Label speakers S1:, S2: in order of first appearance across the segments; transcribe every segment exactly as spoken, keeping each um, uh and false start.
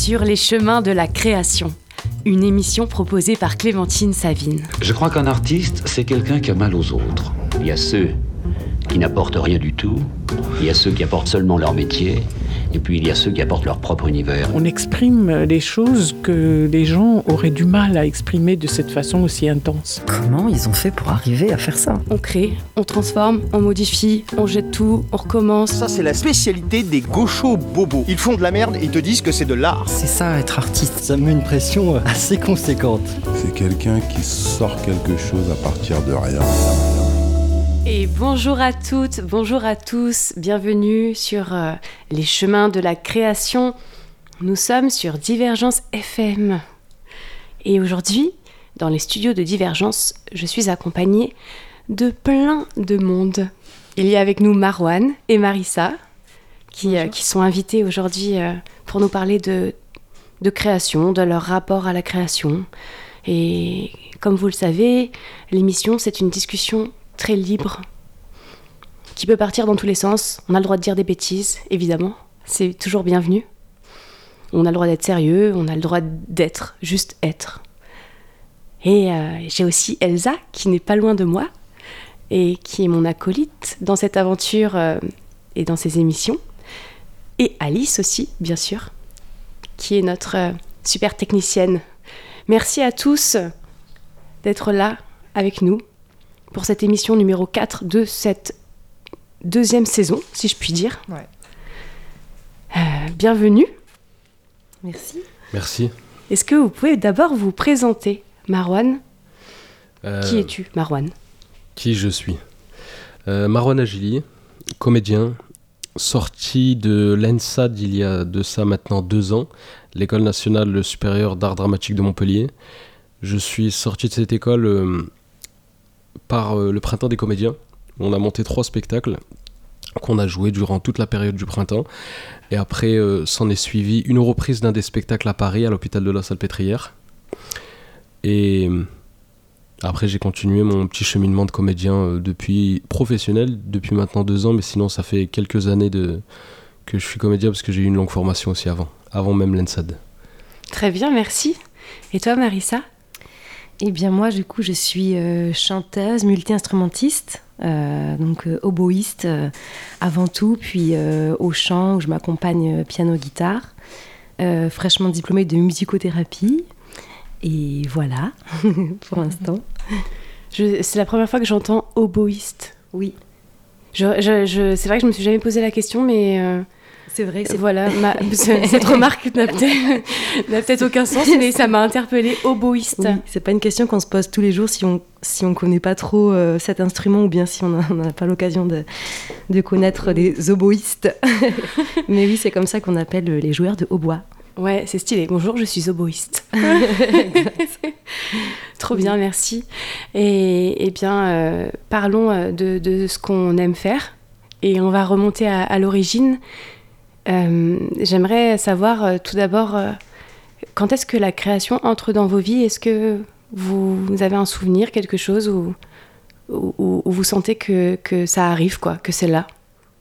S1: sur les chemins de la création, une émission proposée par Clémentine Savine.
S2: Je crois qu'un artiste, c'est quelqu'un qui a mal aux autres. Il y a ceux qui n'apportent rien du tout, il y a ceux qui apportent seulement leur métier, et puis il y a ceux qui apportent leur propre univers.
S3: On exprime des choses que les gens auraient du mal à exprimer de cette façon aussi intense.
S4: Comment ils ont fait pour arriver à faire ça ?
S1: On crée, on transforme, on modifie, on jette tout, on recommence.
S5: Ça, c'est la spécialité des gauchos bobos. Ils font de la merde et ils te disent que c'est de l'art.
S4: C'est ça, être artiste.
S6: Ça me met une pression assez conséquente.
S7: C'est quelqu'un qui sort quelque chose à partir de rien.
S1: Et bonjour à toutes, bonjour à tous, bienvenue sur euh, les chemins de la création. Nous sommes sur Divergence F M. Et aujourd'hui, dans les studios de Divergence, je suis accompagnée de plein de monde. Il y a avec nous Marwan et Marissa, qui, euh, qui sont invités aujourd'hui euh, pour nous parler de, de création, de leur rapport à la création. Et comme vous le savez, l'émission, c'est une discussion très libre, qui peut partir dans tous les sens. On a le droit de dire des bêtises, évidemment, c'est toujours bienvenu. On a le droit d'être sérieux, on a le droit d'être, juste être. Et euh, j'ai aussi Elsa, qui n'est pas loin de moi, et qui est mon acolyte dans cette aventure euh, et dans ces émissions. Et Alice aussi, bien sûr, qui est notre euh, super technicienne. Merci à tous d'être là avec nous pour cette émission numéro quatre de cette deuxième saison, si je puis dire.
S8: Ouais.
S1: Euh, bienvenue.
S8: Merci.
S9: Merci.
S1: Est-ce que vous pouvez d'abord vous présenter, Marwan ?
S9: Euh,
S1: Qui es-tu, Marwan ?
S9: Qui je suis euh, Marwan Agili, comédien, sorti de l'E N S A D il y a de ça maintenant deux ans, l'École nationale supérieure d'art dramatique de Montpellier. Je suis sorti de cette école euh, par euh, le printemps des comédiens. On a monté trois spectacles qu'on a joués durant toute la période du printemps. Et après, euh, s'en est suivi une reprise d'un des spectacles à Paris, à l'hôpital de la Salpêtrière. Et après, j'ai continué mon petit cheminement de comédien euh, depuis professionnel, depuis maintenant deux ans. Mais sinon, ça fait quelques années de, que je suis comédien parce que j'ai eu une longue formation aussi avant, avant même l'E N S A D.
S1: Très bien, merci. Et toi, Marissa ?
S8: Eh bien moi, du coup, je suis euh, chanteuse, multi-instrumentiste, euh, donc euh, oboïste euh, avant tout, puis euh, au chant où je m'accompagne euh, piano-guitare, euh, fraîchement diplômée de musicothérapie, et voilà, pour l'instant.
S1: Je, c'est la première fois que j'entends oboïste.
S8: Oui.
S1: Je, je, je, c'est vrai que je me suis jamais posé la question, mais... Euh...
S8: C'est vrai, c'est
S1: voilà, ma, cette remarque n'a peut-être, n'a peut-être aucun sens, mais ça m'a interpellée, oboïste.
S8: Oui, c'est pas une question qu'on se pose tous les jours si on si on connaît pas trop euh, cet instrument ou bien si on n'a pas l'occasion de, de connaître des oboïstes. Mais oui, c'est comme ça qu'on appelle les joueurs de hautbois.
S1: Ouais, c'est stylé. Bonjour, je suis oboïste. Trop bien, merci. Et, et bien, euh, parlons de, de ce qu'on aime faire. Et on va remonter à, à l'origine. Euh, j'aimerais savoir euh, tout d'abord euh, quand est-ce que la création entre dans vos vies. Est-ce que vous, vous avez un souvenir, quelque chose où, où, où vous sentez que, que ça arrive, quoi, que c'est là?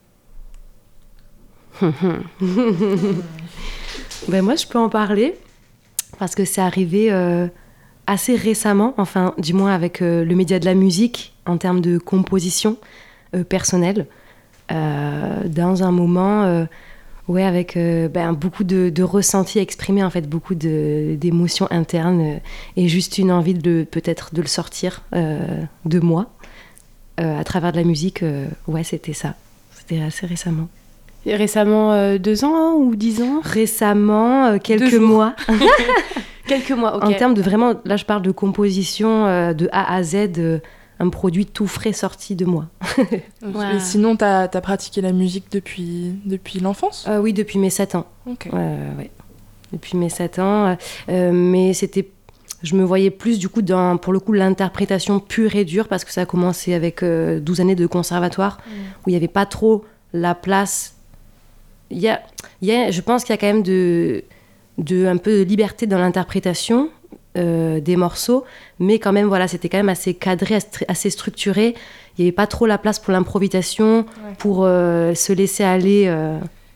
S8: Ben moi je peux en parler parce que c'est arrivé euh, assez récemment, enfin du moins avec euh, le média de la musique en termes de composition euh, personnelle, euh, dans un moment euh, ouais, avec euh, ben, beaucoup de, de ressentis exprimés, en fait, beaucoup de, d'émotions internes euh, et juste une envie de, peut-être de le sortir euh, de moi euh, à travers de la musique. Euh, ouais, c'était ça. C'était assez récemment.
S1: Et récemment, euh, deux ans ou dix ans ?
S8: Récemment, euh, quelques mois.
S1: Quelques mois, ok.
S8: En termes de vraiment, là je parle de composition euh, de A à Z, euh, un produit tout frais sorti de moi.
S1: Wow.
S10: Et sinon, tu as pratiqué la musique depuis, depuis l'enfance ?
S8: euh, Oui, depuis mes sept ans.
S10: Ok.
S8: Euh, ouais. Depuis mes sept ans. Euh, mais c'était... Je me voyais plus, du coup, dans, pour le coup, l'interprétation pure et dure, parce que ça a commencé avec euh, douze années de conservatoire, mmh. où il n'y avait pas trop la place. Il y a, il y a, je pense qu'il y a quand même de, de, un peu de liberté dans l'interprétation euh, des morceaux, mais quand même, voilà, c'était quand même assez cadré, assez structuré. Il n'y avait pas trop la place pour l'improvisation, ouais. pour euh, se laisser aller euh,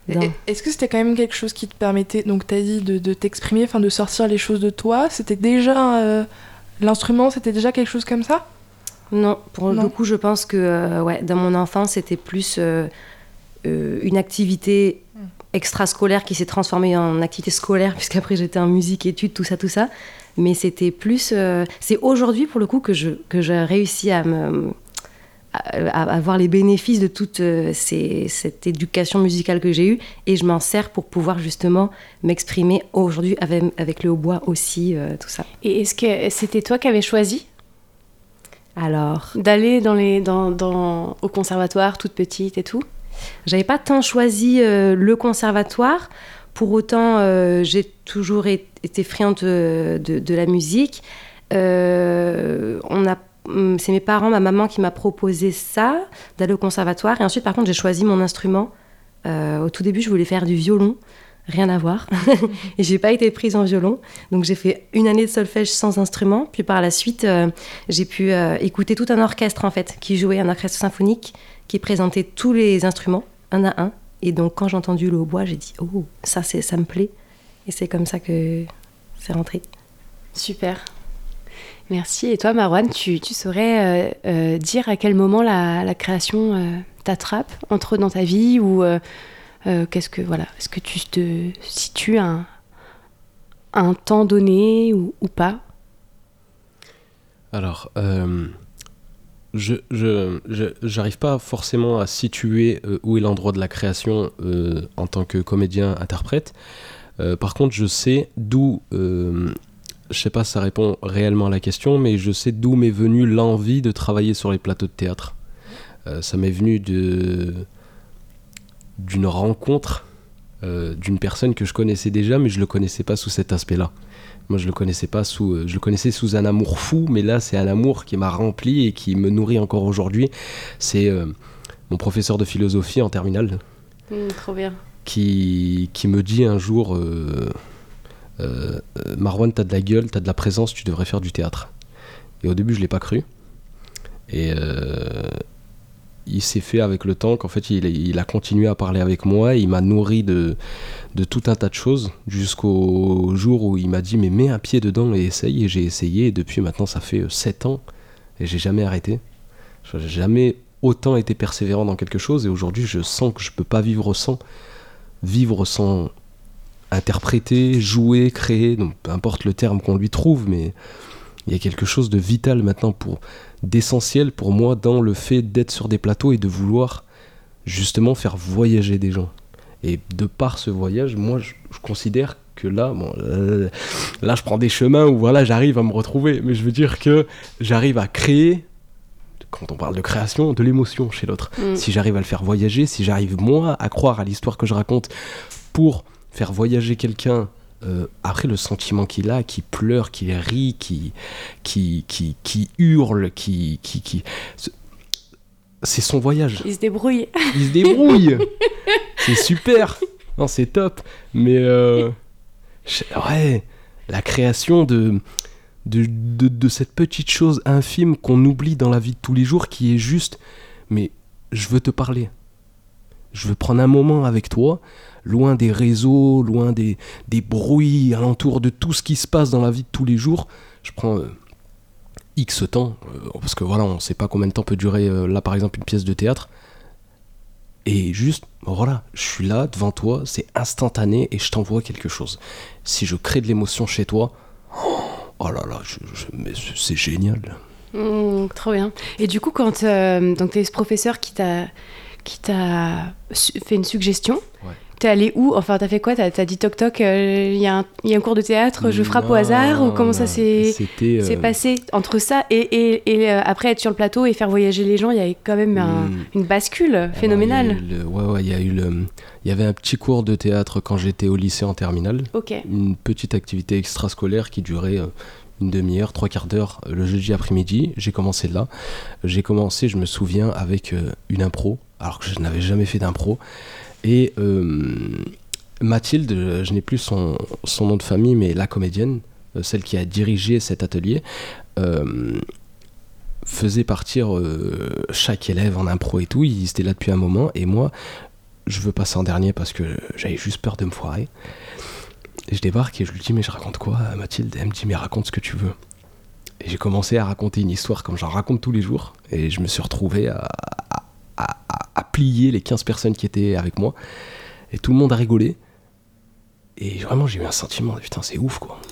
S8: Dans...
S10: Est-ce que c'était quand même quelque chose qui te permettait, donc t'as dit de, de t'exprimer, enfin de sortir les choses de toi, c'était déjà euh, l'instrument, c'était déjà quelque chose comme ça?
S8: Non, pour
S10: non.
S8: le coup, je pense que euh, ouais, dans mon enfance, c'était plus euh, euh, une activité mm. extrascolaire qui s'est transformée en activité scolaire, puisqu'après j'étais en musique, études, tout ça, tout ça. Mais c'était plus... Euh, c'est aujourd'hui, pour le coup, que, je, que j'ai réussi à me... à avoir les bénéfices de toute euh, ces, cette éducation musicale que j'ai eue, et je m'en sers pour pouvoir justement m'exprimer aujourd'hui avec, avec le hautbois aussi, euh, tout ça.
S1: Et est-ce que c'était toi qui avais choisi
S8: alors
S1: d'aller dans les, dans, dans, au conservatoire toute petite et tout?
S8: J'avais pas tant choisi euh, le conservatoire, pour autant euh, j'ai toujours été friande de, de, de la musique. Euh, on a C'est mes parents, ma maman qui m'a proposé ça, d'aller au conservatoire. Et ensuite, par contre, j'ai choisi mon instrument. Euh, au tout début, je voulais faire du violon, rien à voir. Et j'ai pas été prise en violon. Donc, j'ai fait une année de solfège sans instrument. Puis par la suite, euh, j'ai pu euh, écouter tout un orchestre, en fait, qui jouait, un orchestre symphonique, qui présentait tous les instruments, un à un. Et donc, quand j'ai entendu le hautbois, j'ai dit « Oh, ça, c'est, ça me plaît ». Et c'est comme ça que c'est rentré.
S1: Super. Merci. Et toi, Marouane, tu, tu saurais euh, euh, dire à quel moment la, la création euh, t'attrape, entre dans ta vie, ou euh, euh, qu'est-ce que voilà, est-ce que tu te situes à un, à un temps donné ou, ou pas?
S9: Alors, euh, je, je, je, j'arrive pas forcément à situer euh, où est l'endroit de la création euh, en tant que comédien-interprète. Euh, par contre, je sais d'où... Euh, je sais pas si ça répond réellement à la question, mais je sais d'où m'est venue l'envie de travailler sur les plateaux de théâtre. Euh, ça m'est venu de, d'une rencontre euh, d'une personne que je connaissais déjà, mais je le connaissais pas sous cet aspect-là. Moi, je le connaissais pas sous, je le connaissais sous un amour fou, mais là, c'est un amour qui m'a rempli et qui me nourrit encore aujourd'hui. C'est euh, mon professeur de philosophie en terminale.
S1: Mmh, trop bien.
S9: Qui, qui me dit un jour... Euh, Euh, Marouane, t'as de la gueule, t'as de la présence, tu devrais faire du théâtre. Et au début, je l'ai pas cru. Et euh, il s'est fait avec le temps qu'en fait, il, il a continué à parler avec moi. Et il m'a nourri de, de tout un tas de choses jusqu'au jour où il m'a dit mais mets un pied dedans et essaye. Et j'ai essayé. Et depuis maintenant, ça fait sept ans et j'ai jamais arrêté. J'ai jamais autant été persévérant dans quelque chose. Et aujourd'hui, je sens que je peux pas vivre sans. Vivre sans... interpréter, jouer, créer, donc peu importe le terme qu'on lui trouve, mais il y a quelque chose de vital maintenant, pour, d'essentiel pour moi dans le fait d'être sur des plateaux et de vouloir justement faire voyager des gens. Et de par ce voyage, moi je, je considère que là, bon, là, là je prends des chemins où voilà, j'arrive à me retrouver, mais je veux dire que j'arrive à créer, quand on parle de création, de l'émotion chez l'autre. Mmh. Si j'arrive à le faire voyager, si j'arrive moi à croire à l'histoire que je raconte pour faire voyager quelqu'un, euh, après le sentiment qu'il a, qui pleure, qui rit, qui, qui, qui, qui hurle, qui, qui, qui... c'est son voyage.
S1: Il se débrouille.
S9: Il se débrouille. C'est super. Non, c'est top. Mais euh, ouais, la création de, de, de, de cette petite chose infime qu'on oublie dans la vie de tous les jours, qui est juste, mais je veux te parler. Je veux prendre un moment avec toi, loin des réseaux, loin des, des bruits, alentour de tout ce qui se passe dans la vie de tous les jours. Je prends euh, X temps, euh, parce que voilà, on ne sait pas combien de temps peut durer, euh, là par exemple, une pièce de théâtre. Et juste, voilà, je suis là devant toi, c'est instantané et je t'envoie quelque chose. Si je crée de l'émotion chez toi, oh là là, je, je, mais c'est génial.
S1: Mmh, trop bien. Et du coup, quand euh, donc t'es ce professeur qui t'a qui t'a fait une suggestion, ouais. T'es allé où? Enfin, t'as fait quoi? T'as, t'as dit toc toc, il euh, y, y a un cours de théâtre, je frappe non, au hasard? Ou comment non, ça s'est, euh... s'est passé entre ça et, et, et euh, après être sur le plateau et faire voyager les gens? Il y avait quand même un, mmh. une bascule phénoménale.
S9: Ah bah, le, ouais, ouais, il y a eu le, il y avait un petit cours de théâtre quand j'étais au lycée en terminale.
S1: Okay.
S9: Une petite activité extrascolaire qui durait... Euh, une demi-heure, trois quarts d'heure le jeudi après-midi. J'ai commencé là. J'ai commencé, je me souviens, avec euh, une impro, alors que je n'avais jamais fait d'impro. Et euh, Mathilde, je n'ai plus son, son nom de famille, mais la comédienne, euh, celle qui a dirigé cet atelier, euh, faisait partir euh, chaque élève en impro et tout. Ils étaient là depuis un moment. Et moi, je veux passer en dernier parce que j'avais juste peur de me foirer. Et je débarque et je lui dis, mais je raconte quoi, Mathilde? Elle me dit, mais raconte ce que tu veux. Et j'ai commencé à raconter une histoire comme j'en raconte tous les jours. Et je me suis retrouvé à, à, à, à plier les quinze personnes qui étaient avec moi. Et tout le monde a rigolé. Et vraiment, j'ai eu un sentiment de putain, c'est ouf, quoi.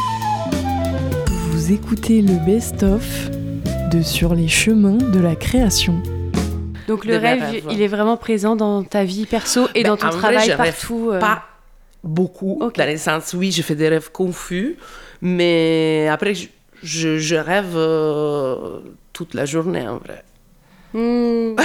S11: Vous écoutez le best-of de Sur les chemins de la création.
S1: Donc le rêve, rêve, il est vraiment présent dans ta vie perso et ben, dans ton travail
S12: vrai,
S1: partout.
S12: Euh... Pas beaucoup, okay. Dans le sens, oui, je fais des rêves confus, mais après, je, je, je rêve euh, toute la journée, en vrai.
S1: Mmh.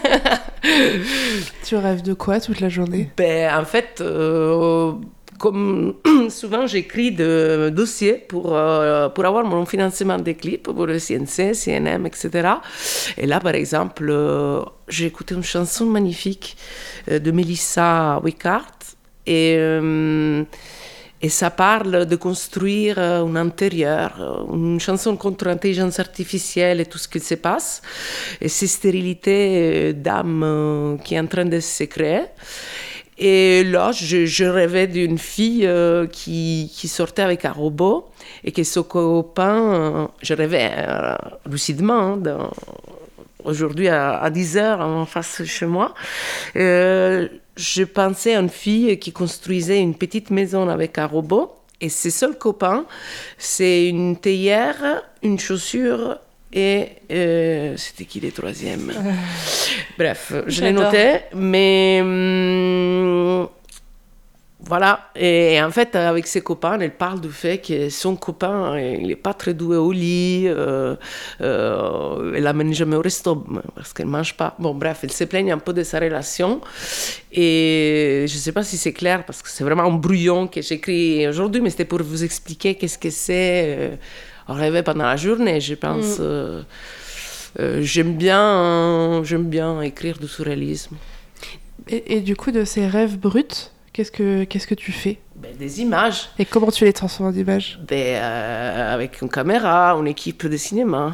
S10: Tu rêves de quoi toute la journée?
S12: Ben, en fait, euh, comme souvent, j'écris des dossiers pour, euh, pour avoir mon financement des clips, pour le C N C, C N M, et cetera. Et là, par exemple, euh, j'ai écouté une chanson magnifique euh, de Melissa Wickart. Et, euh, et ça parle de construire un intérieur, une chanson contre l'intelligence artificielle et tout ce qui se passe, et ces stérilités d'âme qui est en train de se créer. Et là, je, je rêvais d'une fille euh, qui, qui sortait avec un robot et que son copain, euh, je rêvais euh, lucidement, dans, aujourd'hui à, à dix heures en face de chez moi. Euh, je pensais à une fille qui construisait une petite maison avec un robot et ses seuls copains, c'est une théière, une chaussure et euh, c'était qui les troisièmes euh, Bref, je l'ai noté, mais hum, voilà. Et, et en fait, avec ses copains, elle parle du fait que son copain, il n'est pas très doué au lit, euh, euh, elle l'amène jamais au resto parce qu'elle ne mange pas. Bon, bref, elle se plaigne un peu de sa relation. Et je ne sais pas si c'est clair parce que c'est vraiment un brouillon que j'écris aujourd'hui, mais c'était pour vous expliquer qu'est-ce que c'est euh, rêver pendant la journée, je pense. Mm. Euh, euh, j'aime bien, euh, j'aime bien écrire du surréalisme.
S10: Et, et du coup, de ces rêves bruts, Qu'est-ce que, qu'est-ce que tu fais?
S12: Ben, des images.
S10: Et comment tu les transformes en images?
S12: Ben, euh, avec une caméra, une équipe de cinéma.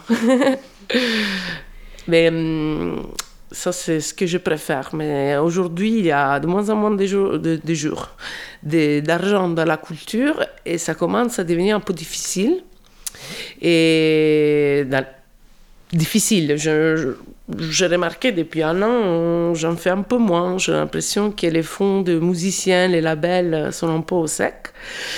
S12: Mais hum, ça, c'est ce que je préfère. Mais aujourd'hui, il y a de moins en moins de jours, de, de jours de, d'argent dans la culture et ça commence à devenir un peu difficile. Et dans, difficile. Je, je, j'ai remarqué depuis un an, j'en fais un peu moins. J'ai l'impression que les fonds de musiciens, les labels sont un peu au sec.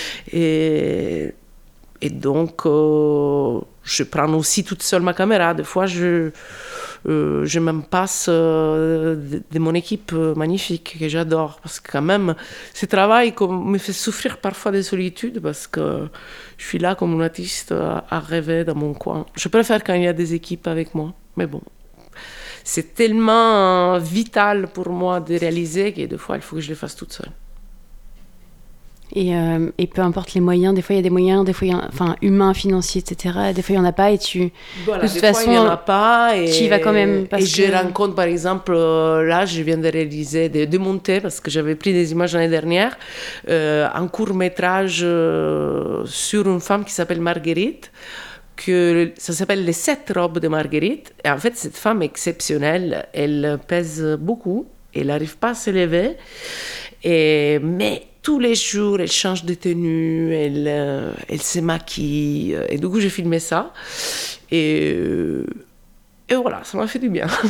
S12: Et, et donc, euh, je prends aussi toute seule ma caméra. Des fois, je, euh, je me passe euh, de, de mon équipe magnifique que j'adore. Parce que quand même, ce travail me fait souffrir parfois de solitude parce que je suis là comme une artiste à, à rêver dans mon coin. Je préfère quand il y a des équipes avec moi. Mais bon, c'est tellement vital pour moi de réaliser que des fois, il faut que je le fasse toute seule.
S1: Et, euh, et peu importe les moyens, des fois il y a des moyens, des fois il y a, enfin humains, financiers, et cetera. Des fois il n'y en a pas et tu,
S12: voilà,
S1: de toute
S12: des
S1: façon,
S12: fois il n'y en a pas et
S1: tu y vas quand même. Parce
S12: et
S1: que...
S12: je rencontre par exemple, là je viens de réaliser, de démonter parce que j'avais pris des images l'année dernière, euh, un court métrage euh, sur une femme qui s'appelle Marguerite. Que ça s'appelle Les sept robes de Marguerite. Et en fait, cette femme exceptionnelle, elle pèse beaucoup, elle n'arrive pas à se lever, et, mais tous les jours, elle change de tenue, elle, euh, elle se maquille. Et du coup, j'ai filmé ça. Et, euh, et voilà, ça m'a fait du bien.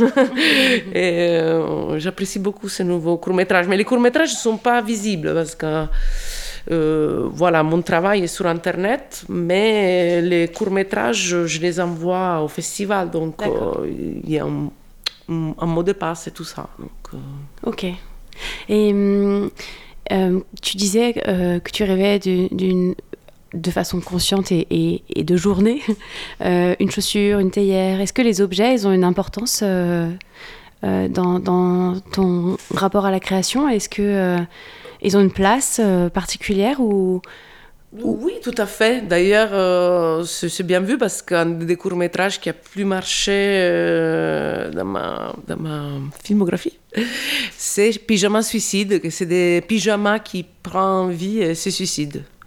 S12: et euh, j'apprécie beaucoup ce nouveau court-métrage. Mais les courts-métrages ne sont pas visibles parce que Euh, voilà, mon travail est sur Internet, mais les courts-métrages, je les envoie au festival, donc euh, il y a un, un mot de passe et tout ça. Donc, euh...
S1: Ok. Et euh, tu disais euh, que tu rêvais d'une, d'une, de façon consciente et, et, et de journée, euh, une chaussure, une théière. Est-ce que les objets, ils ont une importance euh, euh, dans, dans ton rapport à la création? Est-ce que... Euh, Ils ont une place euh, particulière ou...
S12: Oui, tout à fait. D'ailleurs, euh, c'est, c'est bien vu parce qu'un des courts-métrages qui a plus marché euh, dans, ma, dans ma filmographie, c'est Pyjama Suicide, que c'est des pyjamas qui prennent vie et se suicident.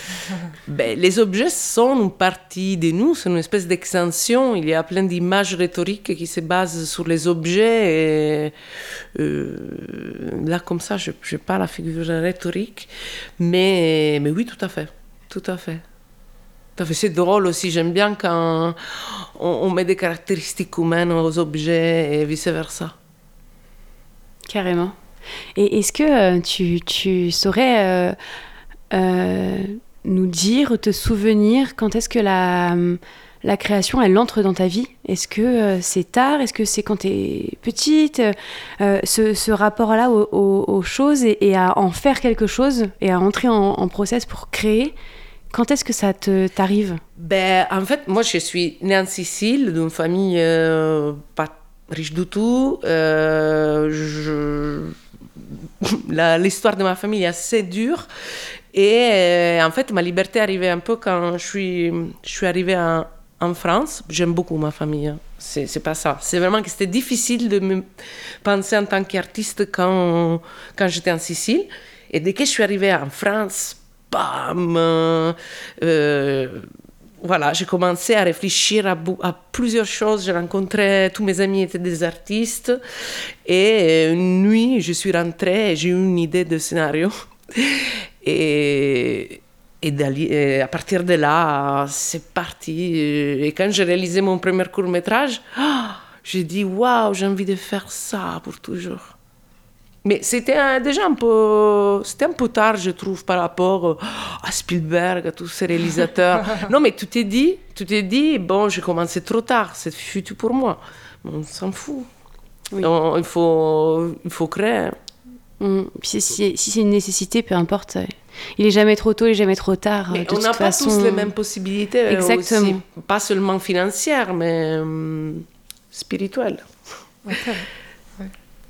S12: Ben, les objets sont une partie de nous, c'est une espèce d'extension. Il y a plein d'images rhétoriques qui se basent sur les objets. Et, euh, là, comme ça, je n'ai pas la figure rhétorique. Mais, mais oui, tout à fait. Tout à fait. Tout à fait. C'est drôle aussi. J'aime bien quand on, on met des caractéristiques humaines aux objets et vice-versa.
S1: Carrément. Et est-ce que euh, tu, tu saurais euh, euh, nous dire, te souvenir, quand est-ce que la, la création, elle entre dans ta vie ? Est-ce que euh, c'est tard ? Est-ce que c'est quand tu es petite ? euh, ce, ce rapport-là aux, aux, aux choses et, et à en faire quelque chose et à entrer en, en process pour créer, quand est-ce que ça te, t'arrive ?
S12: Ben, en fait, moi, je suis née en Sicile, d'une famille euh, pas riche du tout. Euh, je... La, l'histoire de ma famille est assez dure. Et euh, en fait, ma liberté est arrivée un peu quand je suis, je suis arrivée en, en France. J'aime beaucoup ma famille. Hein. C'est, c'est pas ça. C'est vraiment que c'était difficile de me penser en tant qu'artiste quand, quand j'étais en Sicile. Et dès que je suis arrivée en France, bam euh, Voilà, j'ai commencé à réfléchir à, à plusieurs choses. J'ai rencontré, tous mes amis étaient des artistes. Et une nuit, je suis rentrée et j'ai eu une idée de scénario. Et, et, et à partir de là, c'est parti. Et quand j'ai réalisé mon premier court-métrage, oh, j'ai dit « Waouh, j'ai envie de faire ça pour toujours ». Mais c'était un, déjà un peu, c'était un peu tard, je trouve, par rapport à Spielberg, à tous ces réalisateurs. Non, mais tout est dit, tout est dit. Bon, j'ai commencé trop tard, c'est foutu pour moi. On s'en fout. Oui. On, il, faut, il faut créer.
S1: Mmh. Si, si, si c'est une nécessité, peu importe. Il n'est jamais trop tôt, il n'est jamais trop tard.
S12: Mais on n'a pas
S1: façon...
S12: tous les mêmes possibilités.
S1: Exactement.
S12: Aussi. Pas seulement financières, mais hum, spirituelles.
S11: Ouais, ouais.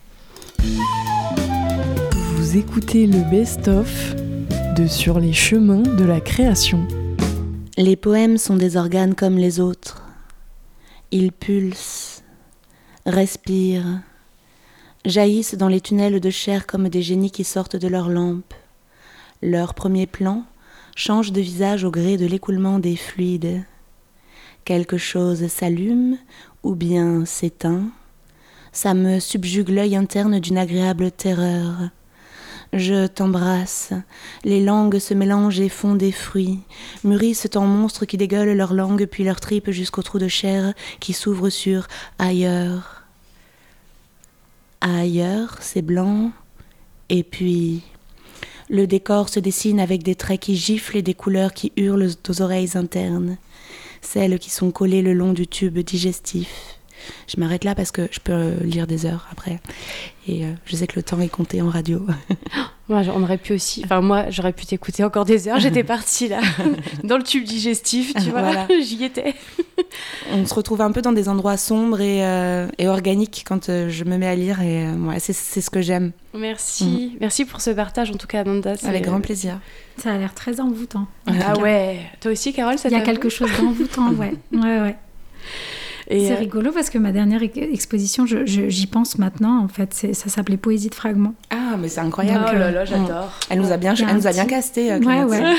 S11: Vous écoutez le best-of de Sur les chemins de la création.
S13: Les poèmes sont des organes comme les autres. Ils pulsent, respirent, jaillissent dans les tunnels de chair comme des génies qui sortent de leurs lampes. Leur premier plan change de visage au gré de l'écoulement des fluides. Quelque chose s'allume ou bien s'éteint. Ça me subjugue l'œil interne d'une agréable terreur. Je t'embrasse, les langues se mélangent et font des fruits, mûrissent en monstres qui dégueulent leur langue puis leur tripes jusqu'au trou de chair qui s'ouvre sur ailleurs. Ailleurs, c'est blanc, et puis le décor se dessine avec des traits qui giflent et des couleurs qui hurlent aux oreilles internes, celles qui sont collées le long du tube digestif. Je m'arrête là parce que je peux lire des heures après. Et euh, je sais que le temps est compté en radio.
S1: Moi, on aurait pu aussi... Enfin, moi, j'aurais pu t'écouter encore des heures. J'étais partie, là, dans le tube digestif, tu vois. Voilà. J'y étais.
S13: On se retrouve un peu dans des endroits sombres et, euh, et organiques quand euh, je me mets à lire. Et euh, ouais, c'est, c'est ce que j'aime.
S1: Merci. Mmh. Merci pour ce partage, en tout cas, Amanda. C'est...
S13: Avec grand plaisir.
S14: Ça a l'air très envoûtant.
S1: Ah ouais. Toi aussi, Carole, ça
S14: Il y a quelque chose d'envoûtant, ouais. Ouais, ouais. Et c'est euh... rigolo parce que ma dernière exposition, je, je, j'y pense maintenant, en fait, c'est, ça s'appelait Poésie de fragments.
S13: Ah, mais c'est incroyable.
S1: Oh là là, j'adore.
S13: Elle nous a bien, elle nous a bien casté. Euh,
S14: ouais, ouais.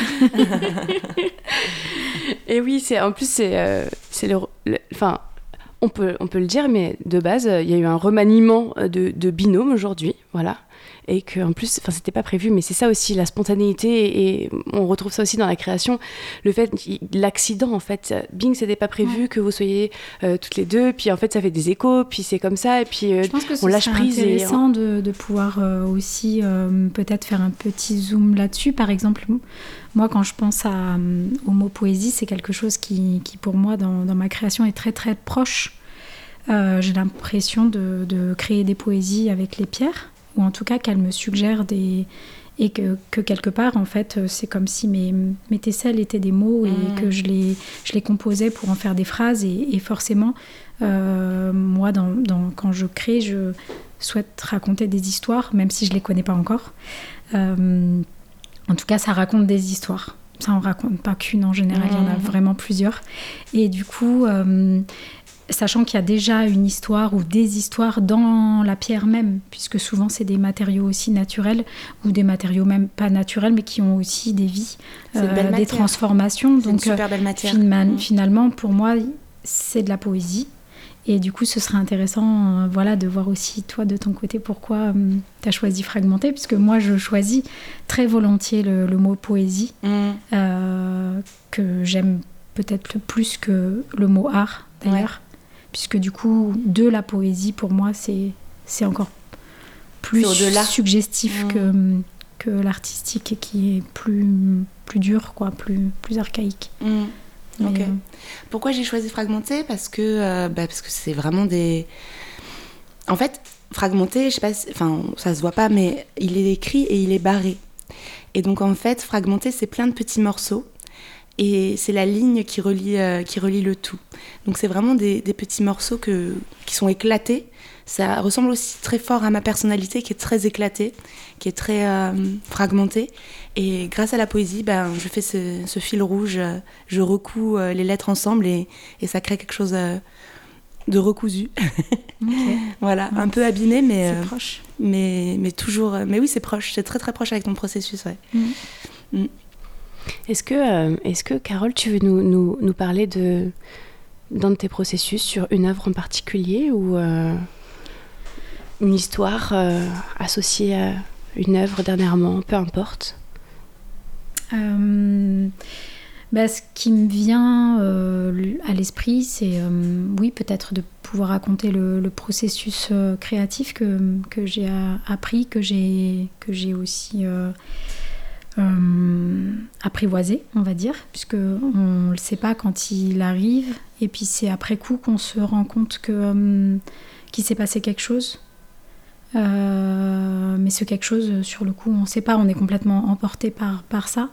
S1: Et oui, c'est, en plus, c'est, euh, c'est le... Enfin, on peut, on peut le dire, mais de base, il y a eu un remaniement de, de binôme aujourd'hui, voilà. Et qu'en plus, enfin, c'était pas prévu, mais c'est ça aussi, la spontanéité, et on retrouve ça aussi dans la création, le fait, l'accident, en fait, bing, c'était pas prévu ouais. que vous soyez euh, toutes les deux, puis en fait, ça fait des échos, puis c'est comme ça, et puis euh,
S14: Je pense que
S1: on lâche prise.
S14: C'est intéressant
S1: et...
S14: de, de pouvoir euh, aussi euh, peut-être faire un petit zoom là-dessus. Par exemple, moi, quand je pense à, euh, au mot poésie, c'est quelque chose qui, qui pour moi, dans, dans ma création, est très, très proche. Euh, j'ai l'impression de, de créer des poésies avec les pierres, ou en tout cas qu'elle me suggère des... et que, que quelque part, en fait, c'est comme si mes, mes tesselles étaient des mots et mmh. que je les, je les composais pour en faire des phrases. Et, et forcément, euh, moi, dans, dans, quand je crée, je souhaite raconter des histoires, même si je ne les connais pas encore. Euh, en tout cas, ça raconte des histoires. Ça n'en raconte pas qu'une en général, mmh. il y en a vraiment plusieurs. Et du coup... Euh, sachant qu'il y a déjà une histoire ou des histoires dans la pierre même, puisque souvent c'est des matériaux aussi naturels ou des matériaux même pas naturels, mais qui ont aussi des vies, euh, des transformations.
S13: C'est
S14: Donc,
S13: une super belle matière.
S14: Finalement,
S13: mmh.
S14: finalement, pour moi, c'est de la poésie. Et du coup, ce serait intéressant euh, voilà, de voir aussi, toi, de ton côté, pourquoi euh, tu as choisi fragmenté, puisque moi, je choisis très volontiers le, le mot poésie, mmh. euh, que j'aime peut-être plus que le mot art, d'ailleurs. Ouais. Puisque du coup, de la poésie, pour moi, c'est, c'est encore plus
S13: c'est
S14: suggestif mmh. que, que l'artistique, qui est plus, plus dur, quoi, plus, plus archaïque.
S13: Mmh.
S14: Mais,
S13: ok.
S14: euh...
S13: Pourquoi j'ai choisi Fragmenté ? Parce que, euh, bah, parce que c'est vraiment des... En fait, Fragmenté, je sais pas, si... enfin, ça se voit pas, mais il est écrit et il est barré. Et donc, en fait, Fragmenté, c'est plein de petits morceaux. Et c'est la ligne qui relie, euh, qui relie le tout. Donc, c'est vraiment des, des petits morceaux que, qui sont éclatés. Ça ressemble aussi très fort à ma personnalité, qui est très éclatée, qui est très euh, fragmentée. Et grâce à la poésie, ben, je fais ce, ce fil rouge, euh, je recouds euh, les lettres ensemble et, et ça crée quelque chose euh, de recousu. Okay. Voilà, ouais. Un peu abîmé, mais,
S14: c'est
S13: euh,
S14: proche.
S13: mais, mais toujours... Mais oui, c'est proche, c'est très très proche avec ton processus. Ouais. Mm.
S1: Mm. Est-ce que, euh, est-ce que, Carole, tu veux nous, nous, nous parler de, d'un de tes processus sur une œuvre en particulier ou euh, une histoire euh, associée à une œuvre dernièrement, peu importe?
S14: Euh, bah, ce qui me vient euh, à l'esprit, c'est euh, oui, peut-être de pouvoir raconter le, le processus euh, créatif que, que j'ai a, appris, que j'ai, que j'ai aussi euh, euh, apprivoisé, on va dire, puisque on ne le sait pas quand il arrive, et puis c'est après coup qu'on se rend compte que, euh, qu'il s'est passé quelque chose. Euh, mais ce quelque chose, sur le coup, on ne sait pas, on est complètement emporté par, par ça.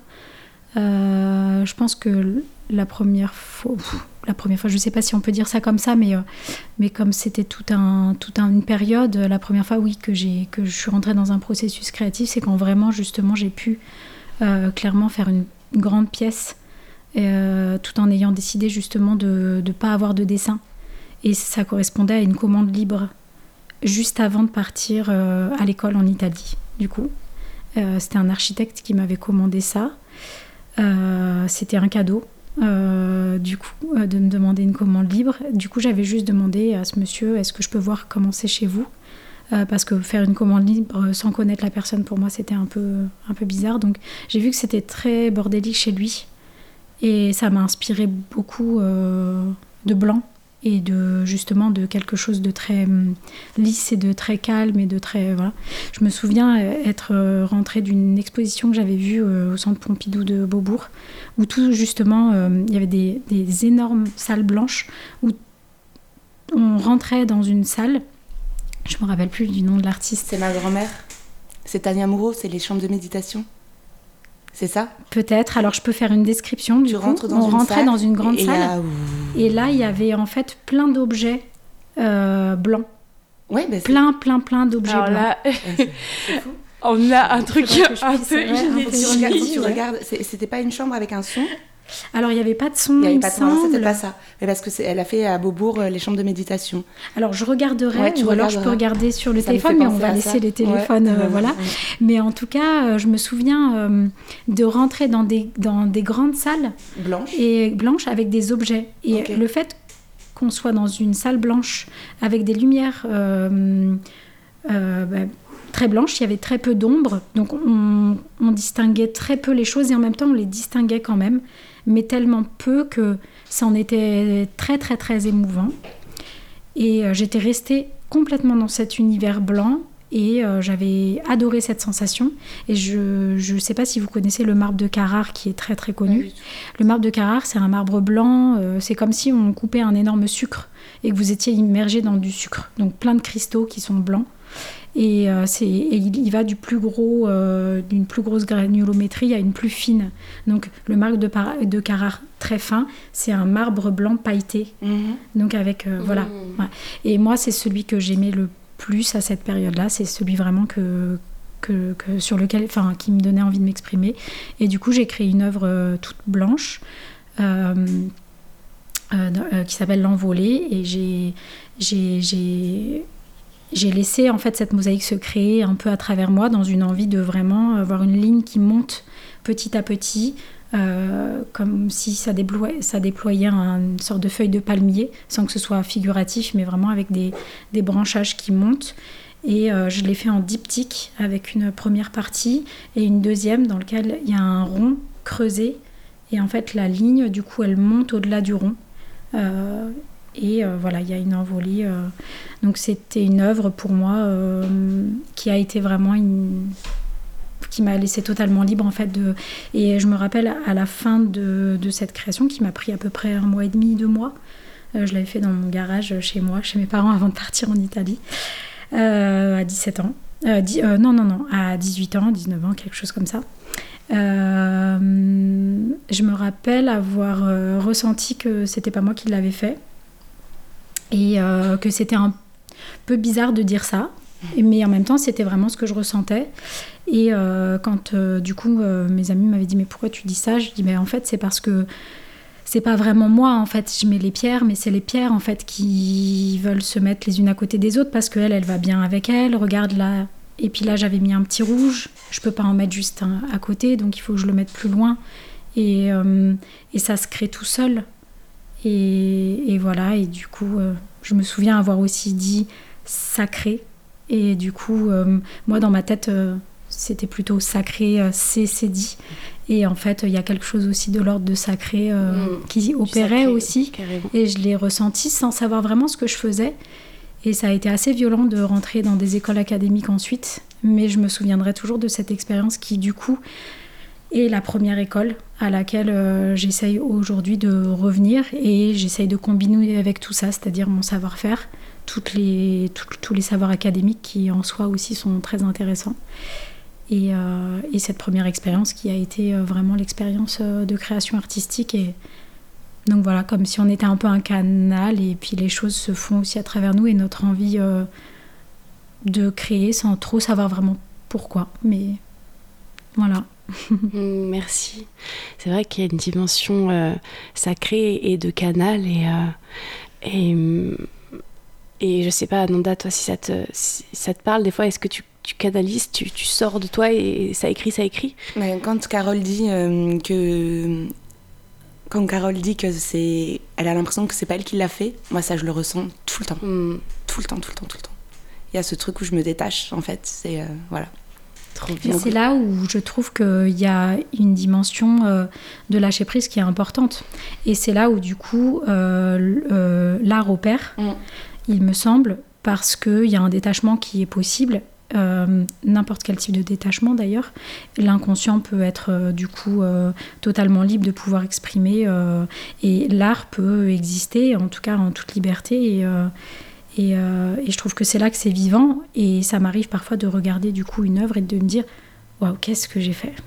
S14: Euh, je pense que la première fois, la première fois, je ne sais pas si on peut dire ça comme ça, mais, euh, mais comme c'était toute un, toute un, une période, la première fois, oui, que, j'ai, que je suis rentrée dans un processus créatif, c'est quand vraiment, justement, j'ai pu euh, clairement faire une, une grande pièce, euh, tout en ayant décidé, justement, de ne pas avoir de dessin. Et ça correspondait à une commande libre, juste avant de partir euh, à l'école en Italie, du coup. Euh, c'était un architecte qui m'avait commandé ça. Euh, c'était un cadeau, euh, du coup, euh, de me demander une commande libre. Du coup, j'avais juste demandé à ce monsieur, est-ce que je peux voir comment c'est chez vous ? euh, Parce que faire une commande libre sans connaître la personne, pour moi, c'était un peu, un peu bizarre. Donc, j'ai vu que c'était très bordélique chez lui. Et ça m'a inspiré beaucoup euh, de blanc. Et de, justement de quelque chose de très hum, lisse et de très calme et de très... Voilà. Je me souviens être rentrée d'une exposition que j'avais vue euh, au Centre Pompidou de Beaubourg, où tout justement, euh, il y avait des, des énormes salles blanches, où on rentrait dans une salle, je me rappelle plus du nom de l'artiste.
S13: C'est ma grand-mère, c'est Tania Moreau, c'est les chambres de méditation. C'est ça ?
S14: Peut-être. Alors, je peux faire une description. Du
S13: tu
S14: coup,
S13: rentres dans
S14: on
S13: une
S14: rentrait
S13: salle,
S14: dans une grande
S13: et
S14: salle.
S13: Là...
S14: Et là, il y avait en fait plein d'objets euh, blancs.
S13: Ouais, bah
S14: plein, plein, plein d'objets
S1: Alors
S14: blancs.
S1: Là...
S13: c'est, c'est fou.
S1: On a un truc un peu
S13: inédit. Tu regardes, c'était pas une chambre avec un son ?
S14: Alors, il n'y avait pas de son, il
S13: n'y avait
S14: il
S13: pas de
S14: semble.
S13: son, c'était pas ça. Mais parce qu'elle a fait à Beaubourg les chambres de méditation.
S14: Alors, je regarderai,
S13: ouais, tu
S14: ou alors je peux regarder sur le
S13: ça
S14: téléphone, mais on va laisser ça. les téléphones, ouais. euh, voilà. Ouais. Mais en tout cas, euh, je me souviens euh, de rentrer dans des, dans des grandes salles
S13: blanches,
S14: et, blanches avec des objets. Et
S13: okay.
S14: le fait qu'on soit dans une salle blanche avec des lumières... Euh, euh, bah, très blanche, il y avait très peu d'ombre, donc on, on distinguait très peu les choses et en même temps on les distinguait quand même, mais tellement peu que ça en était très très très émouvant. Et euh, j'étais restée complètement dans cet univers blanc et euh, j'avais adoré cette sensation. Et je ne sais pas si vous connaissez le marbre de Carrare qui est très très connu. Oui. Le marbre de Carrare, c'est un marbre blanc, euh, c'est comme si on coupait un énorme sucre et que vous étiez immergé dans du sucre, donc plein de cristaux qui sont blancs. Et, euh, c'est, et il, il va du plus gros, euh, d'une plus grosse granulométrie à une plus fine. Donc le marbre de, par, de Carrare très fin, c'est un marbre blanc pailleté. Mm-hmm. Donc avec euh, mm-hmm. voilà. Ouais. Et moi c'est celui que j'aimais le plus à cette période-là, c'est celui vraiment que, que, que sur lequel, enfin qui me donnait envie de m'exprimer. Et du coup j'ai créé une œuvre euh, toute blanche. Euh, euh, euh, qui s'appelle L'Envolée, et j'ai, j'ai, j'ai, j'ai laissé en fait cette mosaïque se créer un peu à travers moi, dans une envie de vraiment avoir une ligne qui monte petit à petit, euh, comme si ça déployait, ça déployait une sorte de feuille de palmier, sans que ce soit figuratif, mais vraiment avec des, des branchages qui montent. Et euh, je l'ai fait en diptyque avec une première partie et une deuxième dans laquelle il y a un rond creusé. Et en fait, la ligne, du coup, elle monte au-delà du rond. Euh, et euh, voilà, il y a une envolée. Euh. Donc, c'était une œuvre pour moi euh, qui a été vraiment une... qui m'a laissé totalement libre, en fait. De... Et je me rappelle, à la fin de, de cette création, qui m'a pris à peu près un mois et demi, deux mois, euh, je l'avais fait dans mon garage chez moi, chez mes parents, avant de partir en Italie. Euh, à dix-sept ans. Euh, dix, euh, non, non, non, à dix-huit ans, dix-neuf ans, quelque chose comme ça. Euh, je me rappelle avoir euh, ressenti que c'était pas moi qui l'avais fait et euh, que c'était un peu bizarre de dire ça, mais en même temps, c'était vraiment ce que je ressentais. Et euh, quand, euh, du coup, euh, mes amis m'avaient dit « Mais pourquoi tu dis ça ?» Je dis « Mais en fait, c'est parce que c'est pas vraiment moi, en fait, je mets les pierres, mais c'est les pierres, en fait, qui veulent se mettre les unes à côté des autres parce qu'elle, elle va bien avec elle, regarde là. Et puis là, j'avais mis un petit rouge, je peux pas en mettre juste un à côté, donc il faut que je le mette plus loin. Et, euh, et ça se crée tout seul. Et, et voilà, et du coup, euh, je me souviens avoir aussi dit sacré. Et du coup, euh, moi, dans ma tête, euh, c'était plutôt sacré, euh, c'est, c'est dit. Et en fait, il y a quelque chose aussi de l'ordre de sacré euh, mmh. qui opérait sacré, aussi. Carrément. Et je l'ai ressenti sans savoir vraiment ce que je faisais. Et ça a été assez violent de rentrer dans des écoles académiques ensuite. Mais je me souviendrai toujours de cette expérience qui, du coup, est la première école à laquelle euh, j'essaye aujourd'hui de revenir. Et j'essaye de combiner avec tout ça, c'est-à-dire mon savoir-faire, toutes les, tout, tous les savoirs académiques qui, en soi, aussi sont très intéressants. Et, euh, et cette première expérience qui a été euh, vraiment l'expérience euh, de création artistique. Et donc voilà, comme si on était un peu un canal et puis les choses se font aussi à travers nous et notre envie euh, de créer sans trop savoir vraiment pourquoi. Mais voilà.
S1: Merci. C'est vrai qu'il y a une dimension euh, sacrée et de canal et, euh, et, et je sais pas, Nanda, toi, si ça te, si ça te parle, des fois, est-ce que tu tu canalises, tu, tu sors de toi et ça écrit, ça écrit.
S13: Mais quand Carole dit euh, que quand Carole dit que c'est, elle a l'impression que c'est pas elle qui l'a fait, moi ça je le ressens tout le temps, mm. tout le temps, tout le temps, tout le temps. Il y a ce truc où je me détache en fait, c'est euh, voilà.
S14: Trop bien. C'est là où je trouve qu'il y a une dimension euh, de lâcher prise qui est importante. Et c'est là où du coup euh, euh, l'art opère, mm. il me semble, parce qu'il y a un détachement qui est possible. Euh, n'importe quel type de détachement d'ailleurs. L'inconscient peut être euh, du coup euh, totalement libre de pouvoir exprimer euh, et l'art peut exister en tout cas en toute liberté et, euh, et, euh, et je trouve que c'est là que c'est vivant et ça m'arrive parfois de regarder du coup une œuvre et de me dire waouh, qu'est-ce que j'ai fait.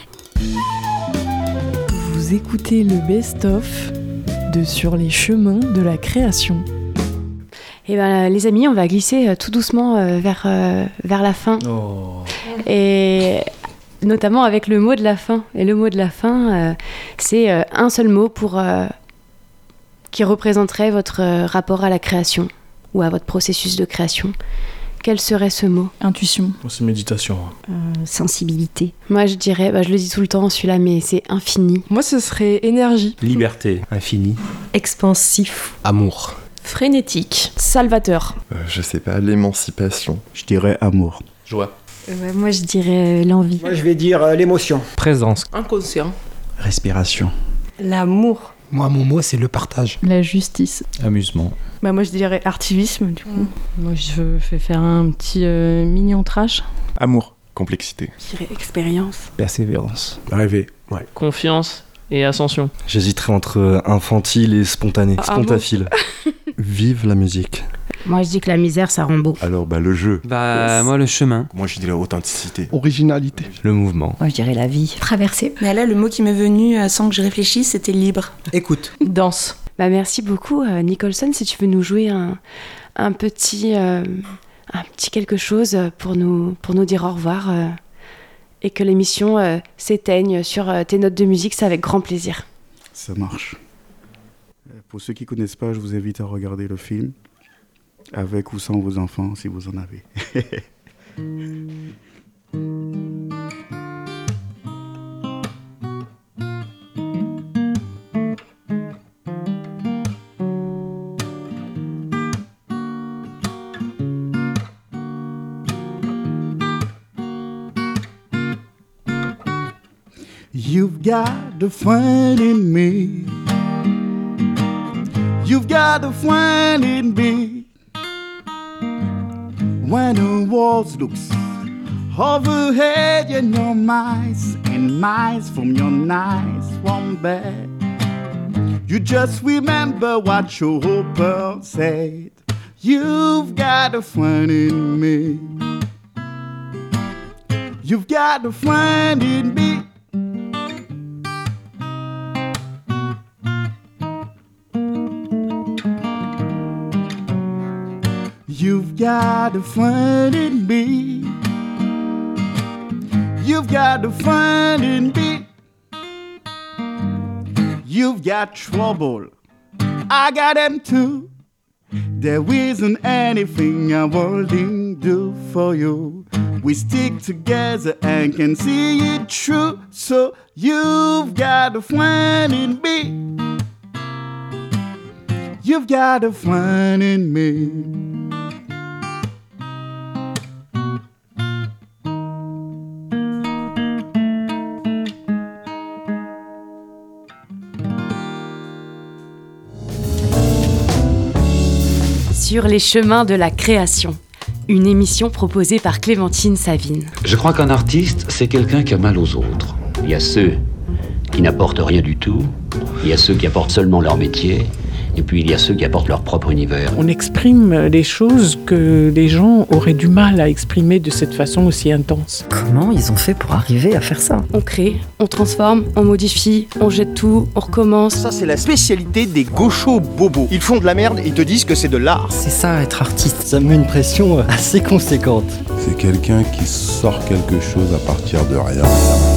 S11: Vous écoutez le best-of de Sur les chemins de la création.
S1: Et ben, les amis, on va glisser euh, tout doucement euh, vers, euh, vers la fin. Oh. Et notamment avec le mot de la fin. Et le mot de la fin, euh, c'est euh, un seul mot pour, euh, qui représenterait votre euh, rapport à la création ou à votre processus de création. Quel serait ce mot ?
S15: Intuition.
S16: C'est méditation.
S4: Euh, sensibilité.
S1: Moi, je dirais, bah, je le dis tout le temps celui-là, mais c'est infini.
S10: Moi, ce serait énergie.
S16: Liberté. Infini.
S8: Expansif.
S9: Amour.
S15: Frénétique. Salvateur.
S7: Euh, je sais pas, l'émancipation.
S17: Je dirais amour.
S9: Joie.
S8: Euh, moi, je dirais l'envie.
S6: Moi, je vais dire euh, l'émotion.
S16: Présence.
S12: Inconscient.
S17: Respiration.
S8: L'amour.
S6: Moi, mon mot, c'est le partage.
S15: La justice.
S16: Amusement.
S15: Bah, moi, je dirais activisme, du coup. Mmh.
S11: Moi, je vais faire un petit euh, mignon trash.
S7: Amour. Complexité.
S1: Je dirais expérience.
S17: Persévérance.
S16: Rêver. Ouais.
S18: Confiance. Et ascension.
S19: J'hésiterais entre infantile et spontané.
S1: Ah,
S19: Spontafile.
S7: Vive la musique.
S4: Moi, je dis que la misère, ça rend beau.
S7: Alors, bah, le jeu.
S20: Bah, yes. Moi, le chemin.
S7: Moi, je dirais authenticité.
S17: Originalité.
S19: Le mouvement.
S4: Moi, je dirais la vie.
S13: Traverser. Mais là, le mot qui m'est venu euh, sans que je réfléchisse, c'était libre.
S6: Écoute.
S15: Danse.
S1: Bah, merci beaucoup, euh, Nicholson. Si tu veux nous jouer un, un, petit, euh, un petit quelque chose pour nous, pour nous dire au revoir euh, et que l'émission euh, s'éteigne sur euh, tes notes de musique, c'est avec grand plaisir.
S17: Ça marche.
S7: Pour ceux qui ne connaissent pas, je vous invite à regarder le film, avec ou sans vos enfants, si vous en avez.
S20: You've got a friend in me. You've got a friend in me. When the world looks overhead in your mice and mice from your nice warm bed, you just remember what your hopper said. You've got a friend in me. You've got a friend in me. You've got a friend in me. You've got a friend in me. You've got trouble, I got them too. There isn't anything I wouldn't do for you. We stick together and can see it true. So you've got a friend in me. You've got a friend in me.
S1: Sur les chemins de la création, une émission proposée par Clémentine Savine.
S2: Je crois qu'un artiste, c'est quelqu'un qui a mal aux autres. Il y a ceux qui n'apportent rien du tout, il y a ceux qui apportent seulement leur métier, et puis il y a ceux qui apportent leur propre univers.
S3: On exprime des choses que les gens auraient du mal à exprimer de cette façon aussi intense.
S4: Comment ils ont fait pour arriver à faire ça?
S1: On crée, on transforme, on modifie, on jette tout, on recommence.
S5: Ça, c'est la spécialité des gauchos bobos. Ils font de la merde et ils te disent que c'est de l'art.
S4: C'est ça, être artiste. Ça me met une pression assez conséquente.
S7: C'est quelqu'un qui sort quelque chose à partir de rien.